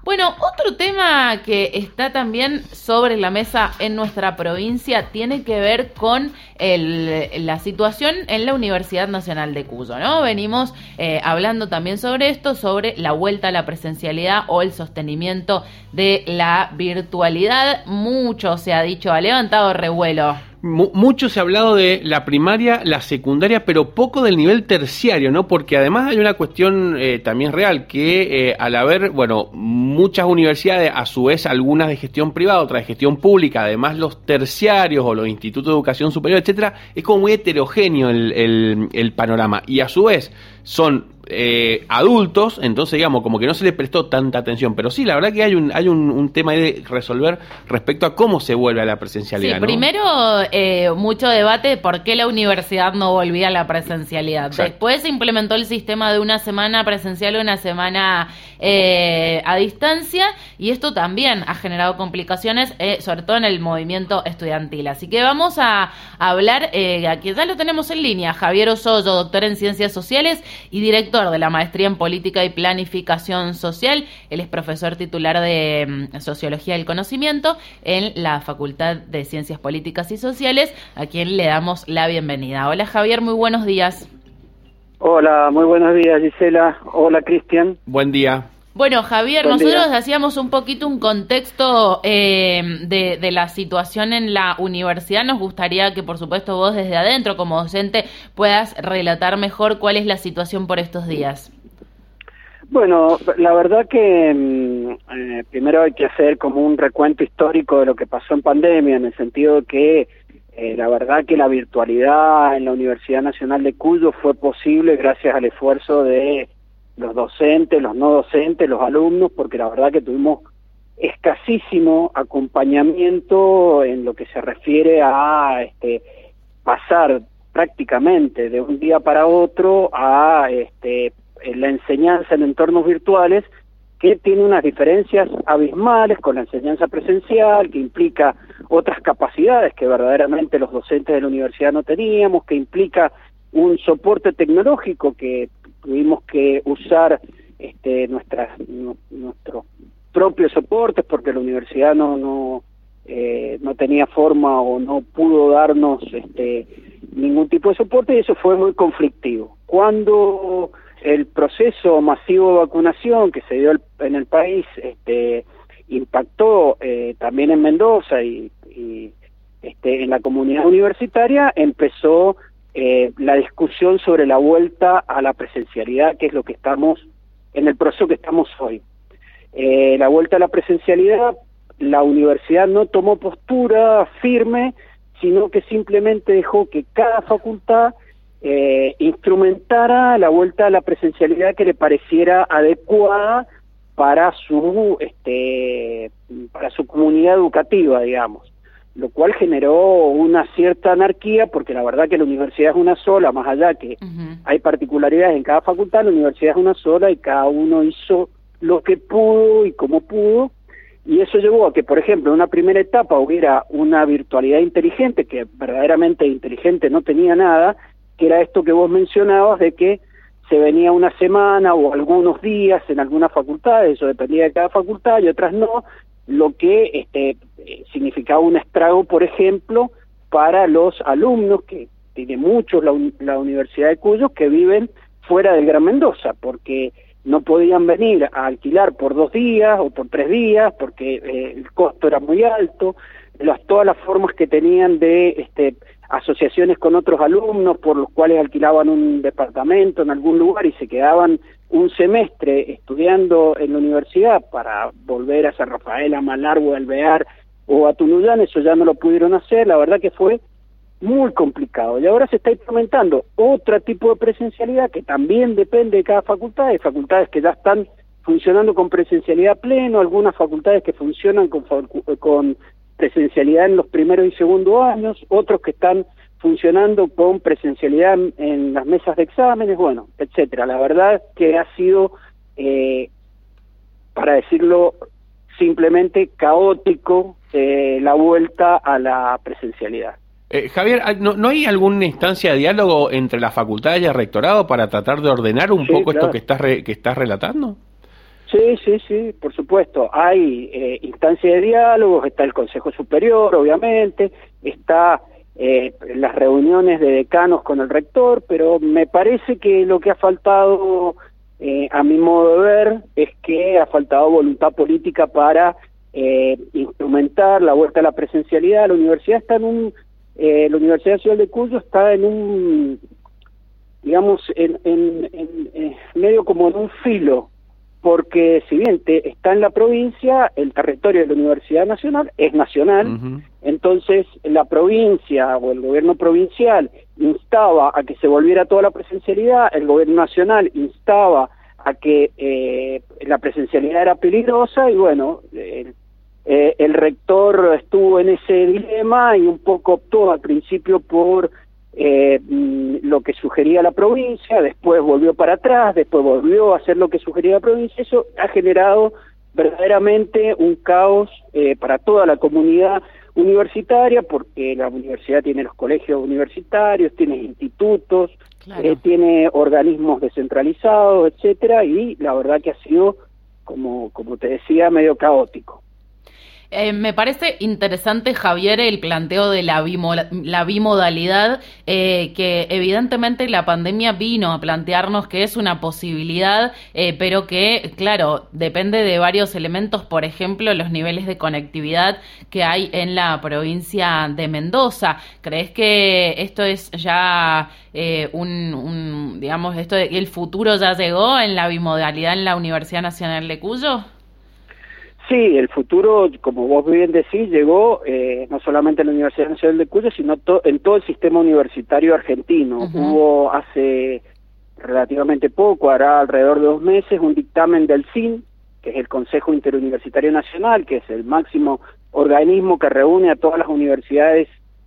Bueno, otro tema que está también sobre la mesa en nuestra provincia tiene que ver con la situación en la Universidad Nacional de Cuyo, ¿no? Venimos hablando también sobre esto, sobre la vuelta a la presencialidad o el sostenimiento de la virtualidad. Mucho se ha dicho, ha levantado revuelo. Mucho se ha hablado de la primaria, la secundaria, pero poco del nivel terciario, ¿no? Porque además hay una cuestión también real, que al haber, muchas universidades, a su vez algunas de gestión privada, otras de gestión pública, además los terciarios o los institutos de educación superior, etcétera, es como muy heterogéneo el panorama. Y a su vez son adultos, entonces digamos como que no se le prestó tanta atención, pero sí, la verdad que hay un tema ahí de resolver respecto a cómo se vuelve a la presencialidad, sí, ¿no? Primero mucho debate de por qué la universidad no volvía a la presencialidad. Exacto. Después se implementó el sistema de una semana presencial y una semana a distancia, y esto también ha generado complicaciones, sobre todo en el movimiento estudiantil. Así que vamos a hablar, aquí ya lo tenemos en línea, Javier Osoyo, doctor en Ciencias Sociales y director de la Maestría en Política y Planificación Social. Él es profesor titular de Sociología del Conocimiento en la Facultad de Ciencias Políticas y Sociales, a quien le damos la bienvenida. Hola Javier, muy buenos días. Hola, muy buenos días Gisela. Hola Cristian. Buen día. Bueno, Javier, Buen nosotros día. hacíamos un poquito un contexto de la situación en la universidad. Nos gustaría que, por supuesto, vos desde adentro, como docente, puedas relatar mejor cuál es la situación por estos días. Bueno, la verdad que primero hay que hacer como un recuento histórico de lo que pasó en pandemia, en el sentido de que la verdad que la virtualidad en la Universidad Nacional de Cuyo fue posible gracias al esfuerzo de los docentes, los no docentes, los alumnos, porque la verdad que tuvimos escasísimo acompañamiento en lo que se refiere a pasar prácticamente de un día para otro a la enseñanza en entornos virtuales, que tiene unas diferencias abismales con la enseñanza presencial, que implica otras capacidades que verdaderamente los docentes de la universidad no teníamos, que implica un soporte tecnológico que tuvimos que usar nuestros propios soportes porque la universidad no tenía forma o no pudo darnos ningún tipo de soporte, y eso fue muy conflictivo. Cuando el proceso masivo de vacunación que se dio en el país impactó también en Mendoza y en la comunidad universitaria, empezó la discusión sobre la vuelta a la presencialidad, que es lo que estamos, en el proceso que estamos hoy. La vuelta a la presencialidad, la universidad no tomó postura firme, sino que simplemente dejó que cada facultad instrumentara la vuelta a la presencialidad que le pareciera adecuada para su comunidad educativa, digamos. Lo cual generó una cierta anarquía, porque la verdad que la universidad es una sola, más allá que hay particularidades en cada facultad, la universidad es una sola y cada uno hizo lo que pudo y como pudo, y eso llevó a que, por ejemplo, en una primera etapa hubiera una virtualidad inteligente, que verdaderamente inteligente no tenía nada, que era esto que vos mencionabas, de que se venía una semana o algunos días en algunas facultades, eso dependía de cada facultad y otras no, lo que significaba un estrago, por ejemplo, para los alumnos, que tiene muchos la Universidad de Cuyo, que viven fuera del Gran Mendoza, porque no podían venir a alquilar por 2 días o por 3 días, porque el costo era muy alto, todas las formas que tenían de asociaciones con otros alumnos, por los cuales alquilaban un departamento en algún lugar y se quedaban un semestre estudiando en la universidad para volver a San Rafael, a Malargüe, a Alvear o a Tunuyán, eso ya no lo pudieron hacer. La verdad que fue muy complicado, y ahora se está implementando otro tipo de presencialidad que también depende de cada facultad. Hay facultades que ya están funcionando con presencialidad pleno, algunas facultades que funcionan con presencialidad en los primeros y segundos años, otros que están funcionando con presencialidad en las mesas de exámenes, bueno, etcétera. La verdad que ha sido, para decirlo simplemente, caótico la vuelta a la presencialidad. Javier, ¿no hay alguna instancia de diálogo entre las facultades y el rectorado para tratar de ordenar un poco claro. esto que estás relatando? Sí, por supuesto. Hay instancias de diálogos, está el Consejo Superior, obviamente, está las reuniones de decanos con el rector, pero me parece que lo que ha faltado, a mi modo de ver, es que ha faltado voluntad política para instrumentar la vuelta a la presencialidad. La universidad está la Universidad Nacional de Cuyo está en un, digamos, en medio como en un filo, porque si bien está en la provincia, el territorio de la Universidad Nacional es nacional, entonces la provincia o el gobierno provincial instaba a que se volviera toda la presencialidad, el gobierno nacional instaba a que la presencialidad era peligrosa, y bueno, el rector estuvo en ese dilema y un poco optó al principio por lo que sugería la provincia, después volvió para atrás, después volvió a hacer lo que sugería la provincia. Eso ha generado verdaderamente un caos para toda la comunidad universitaria, porque la universidad tiene los colegios universitarios, tiene institutos, claro, tiene organismos descentralizados, etcétera, y la verdad que ha sido, como te decía, medio caótico. Me parece interesante, Javier, el planteo de la bimodalidad, que evidentemente la pandemia vino a plantearnos que es una posibilidad, pero que, claro, depende de varios elementos, por ejemplo, los niveles de conectividad que hay en la provincia de Mendoza. ¿Crees que esto es ya digamos, el futuro ya llegó en la bimodalidad en la Universidad Nacional de Cuyo? Sí, el futuro, como vos bien decís, llegó no solamente en la Universidad Nacional de Cuyo, sino en todo el sistema universitario argentino. Hubo hace relativamente poco, hará alrededor de 2 meses, un dictamen del CIN, que es el Consejo Interuniversitario Nacional, que es el máximo organismo que reúne a todas las universidades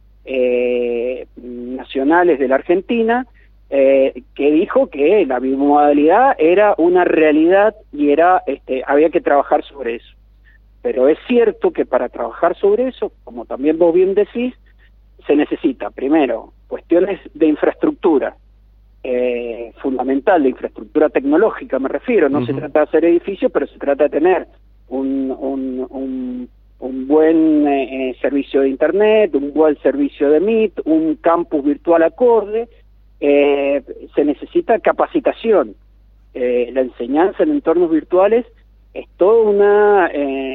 nacionales de la Argentina, que dijo que la bimodalidad era una realidad y había que trabajar sobre eso. Pero es cierto que para trabajar sobre eso, como también vos bien decís, se necesita, primero, cuestiones de infraestructura, fundamental, de infraestructura tecnológica me refiero. No se trata de hacer edificios, pero se trata de tener un buen servicio de Internet, un buen servicio de Meet, un campus virtual acorde. Se necesita capacitación. La enseñanza en entornos virtuales es toda una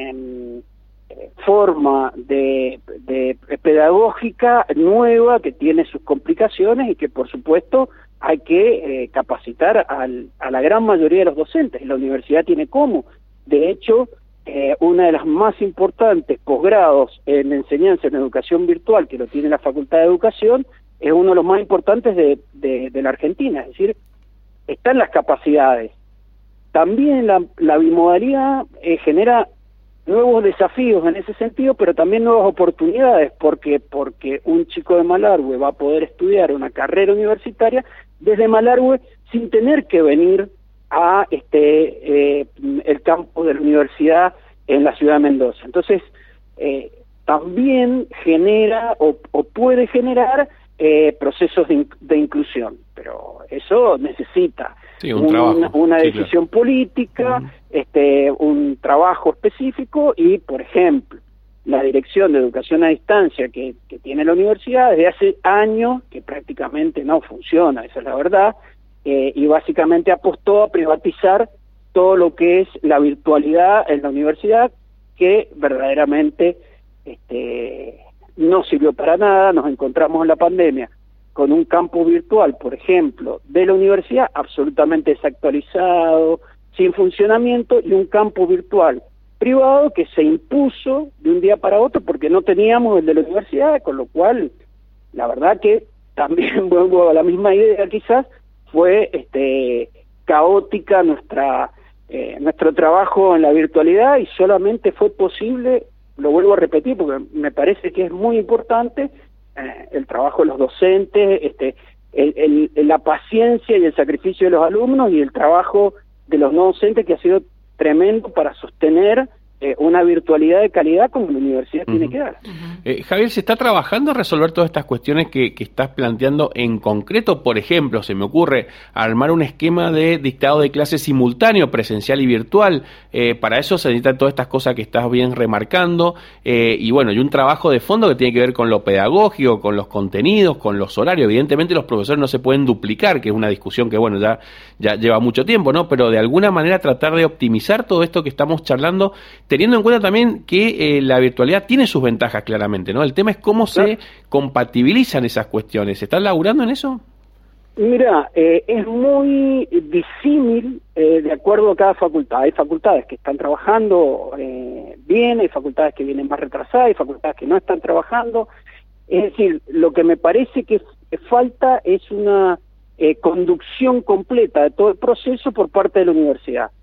forma de pedagógica nueva que tiene sus complicaciones y que por supuesto hay que capacitar a la gran mayoría de los docentes. La universidad tiene cómo. De hecho, una de las más importantes posgrados en enseñanza en educación virtual, que lo tiene la Facultad de Educación, es uno de los más importantes de la Argentina. Es decir, están las capacidades. También la bimodalidad genera nuevos desafíos en ese sentido, pero también nuevas oportunidades, porque un chico de Malargüe va a poder estudiar una carrera universitaria desde Malargüe sin tener que venir a el campus de la universidad en la ciudad de Mendoza. Entonces, también genera o puede generar procesos de inclusión, pero eso necesita una decisión política, un trabajo específico y, por ejemplo, la Dirección de Educación a Distancia que tiene la universidad desde hace años que prácticamente no funciona, esa es la verdad, y básicamente apostó a privatizar todo lo que es la virtualidad en la universidad, que verdaderamente no sirvió para nada. Nos encontramos en la pandemia con un campus virtual, por ejemplo, de la universidad absolutamente desactualizado, sin funcionamiento, y un campus virtual privado que se impuso de un día para otro porque no teníamos el de la universidad, con lo cual, la verdad que también vuelvo a la misma idea quizás, fue caótica nuestro trabajo en la virtualidad, y solamente fue posible, lo vuelvo a repetir porque me parece que es muy importante, el trabajo de los docentes, la paciencia y el sacrificio de los alumnos, y el trabajo de los no docentes, que ha sido tremendo para sostener una virtualidad de calidad como la universidad tiene que dar. Javier, ¿se está trabajando en resolver todas estas cuestiones que estás planteando en concreto? Por ejemplo, se me ocurre armar un esquema de dictado de clases simultáneo, presencial y virtual. Para eso se necesitan todas estas cosas que estás bien remarcando. Y bueno, y un trabajo de fondo que tiene que ver con lo pedagógico, con los contenidos, con los horarios. Evidentemente los profesores no se pueden duplicar, que es una discusión que bueno ya lleva mucho tiempo, ¿no? Pero de alguna manera tratar de optimizar todo esto que estamos charlando, teniendo en cuenta también que la virtualidad tiene sus ventajas claramente, ¿no? El tema es cómo se compatibilizan esas cuestiones. ¿Están laburando en eso? Mira, es muy disímil de acuerdo a cada facultad. Hay facultades que están trabajando bien, hay facultades que vienen más retrasadas, hay facultades que no están trabajando. Es decir, lo que me parece que falta es una conducción completa de todo el proceso por parte de la universidad.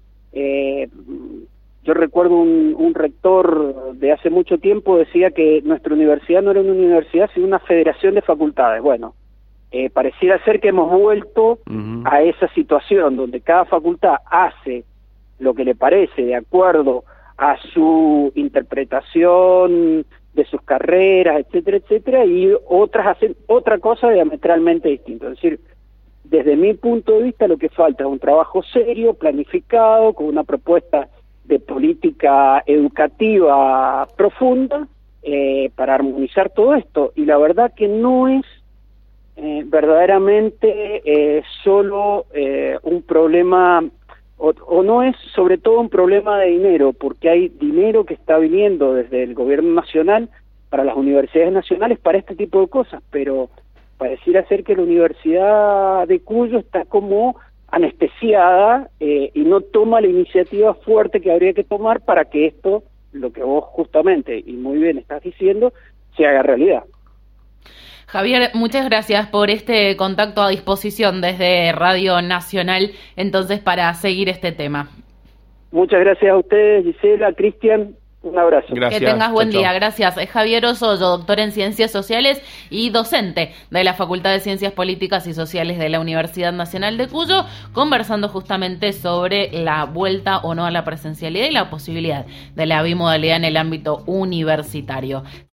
Yo recuerdo un rector de hace mucho tiempo decía que nuestra universidad no era una universidad, sino una federación de facultades. Bueno, pareciera ser que hemos vuelto a esa situación donde cada facultad hace lo que le parece de acuerdo a su interpretación de sus carreras, etcétera, etcétera, y otras hacen otra cosa diametralmente distinta. Es decir, desde mi punto de vista lo que falta es un trabajo serio, planificado, con una propuesta de política educativa profunda para armonizar todo esto. Y la verdad que no es verdaderamente solo un problema, o no es sobre todo un problema de dinero, porque hay dinero que está viniendo desde el gobierno nacional para las universidades nacionales para este tipo de cosas, pero pareciera ser que la Universidad de Cuyo está como anestesiada y no toma la iniciativa fuerte que habría que tomar para que esto, lo que vos justamente y muy bien estás diciendo, se haga realidad. Javier, muchas gracias por este contacto a disposición desde Radio Nacional, entonces, para seguir este tema. Muchas gracias a ustedes, Gisela, Cristian. Un abrazo. Gracias. Que tengas buen día. Gracias. Es Javier Osoyo, doctor en Ciencias Sociales y docente de la Facultad de Ciencias Políticas y Sociales de la Universidad Nacional de Cuyo, conversando justamente sobre la vuelta o no a la presencialidad y la posibilidad de la bimodalidad en el ámbito universitario.